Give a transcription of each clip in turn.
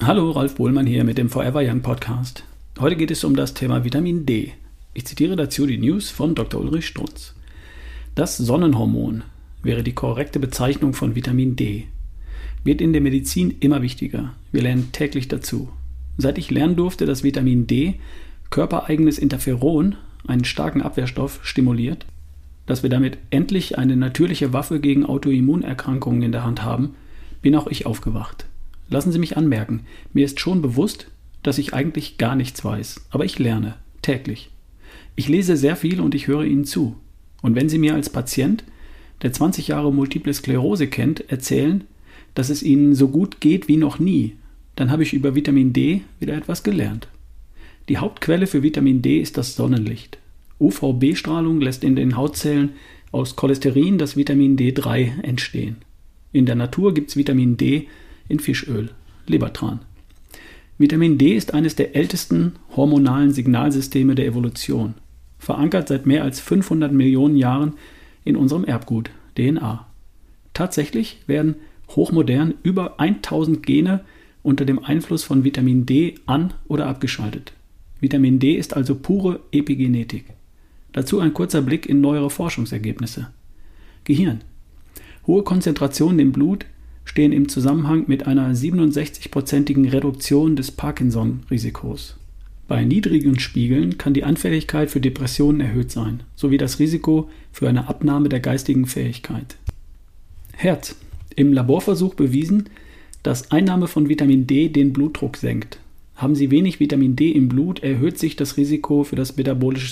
Hallo, Ralf Bohlmann hier mit dem Forever Young Podcast. Heute geht es um das Thema Vitamin D. Ich zitiere dazu die News von Dr. Ulrich Strunz. Das Sonnenhormon wäre die korrekte Bezeichnung von Vitamin D. Wird in der Medizin immer wichtiger. Wir lernen täglich dazu. Seit ich lernen durfte, dass Vitamin D körpereigenes Interferon, einen starken Abwehrstoff, stimuliert, dass wir damit endlich eine natürliche Waffe gegen Autoimmunerkrankungen in der Hand haben, bin auch ich aufgewacht. Lassen Sie mich anmerken, mir ist schon bewusst, dass ich eigentlich gar nichts weiß, aber ich lerne, täglich. Ich lese sehr viel und ich höre Ihnen zu. Und wenn Sie mir als Patient, der 20 Jahre Multiple Sklerose kennt, erzählen, dass es Ihnen so gut geht wie noch nie, dann habe ich über Vitamin D wieder etwas gelernt. Die Hauptquelle für Vitamin D ist das Sonnenlicht. UVB-Strahlung lässt in den Hautzellen aus Cholesterin das Vitamin D3 entstehen. In der Natur gibt es Vitamin D in Fischöl, Lebertran. Vitamin D ist eines der ältesten hormonalen Signalsysteme der Evolution, verankert seit mehr als 500 Millionen Jahren in unserem Erbgut, DNA. Tatsächlich werden hochmodern über 1000 Gene unter dem Einfluss von Vitamin D an- oder abgeschaltet. Vitamin D ist also pure Epigenetik. Dazu ein kurzer Blick in neuere Forschungsergebnisse. Gehirn. Hohe Konzentrationen im Blut stehen im Zusammenhang mit einer 67%igen Reduktion des Parkinson-Risikos. Bei niedrigen Spiegeln kann die Anfälligkeit für Depressionen erhöht sein, sowie das Risiko für eine Abnahme der geistigen Fähigkeit. Herz. Im Laborversuch bewiesen, dass Einnahme von Vitamin D den Blutdruck senkt. Haben Sie wenig Vitamin D im Blut, erhöht sich das Risiko für das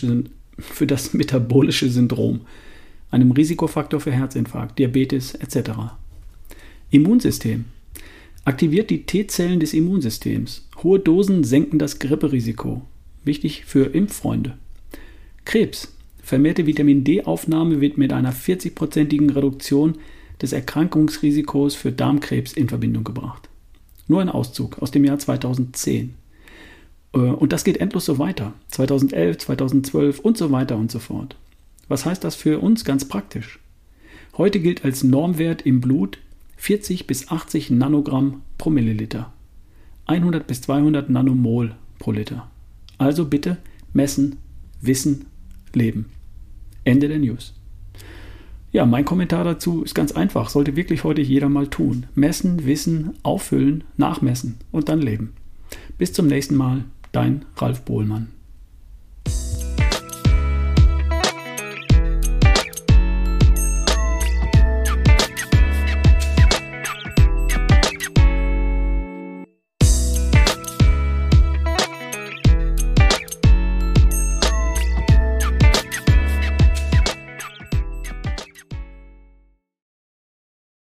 metabolische Syndrom, einem Risikofaktor für Herzinfarkt, Diabetes etc. Immunsystem. Aktiviert die T-Zellen des Immunsystems. Hohe Dosen senken das Gripperisiko. Wichtig für Impffreunde. Krebs. Vermehrte Vitamin D-Aufnahme wird mit einer 40%igen Reduktion des Erkrankungsrisikos für Darmkrebs in Verbindung gebracht. Nur ein Auszug aus dem Jahr 2010. Und das geht endlos so weiter. 2011, 2012 und so weiter und so fort. Was heißt das für uns ganz praktisch? Heute gilt als Normwert im Blut 40 bis 80 Nanogramm pro Milliliter. 100 bis 200 Nanomol pro Liter. Also bitte messen, wissen, leben. Ende der News. Ja, mein Kommentar dazu ist ganz einfach. Sollte wirklich heute jeder mal tun. Messen, wissen, auffüllen, nachmessen und dann leben. Bis zum nächsten Mal. Dein Ralf Bohlmann.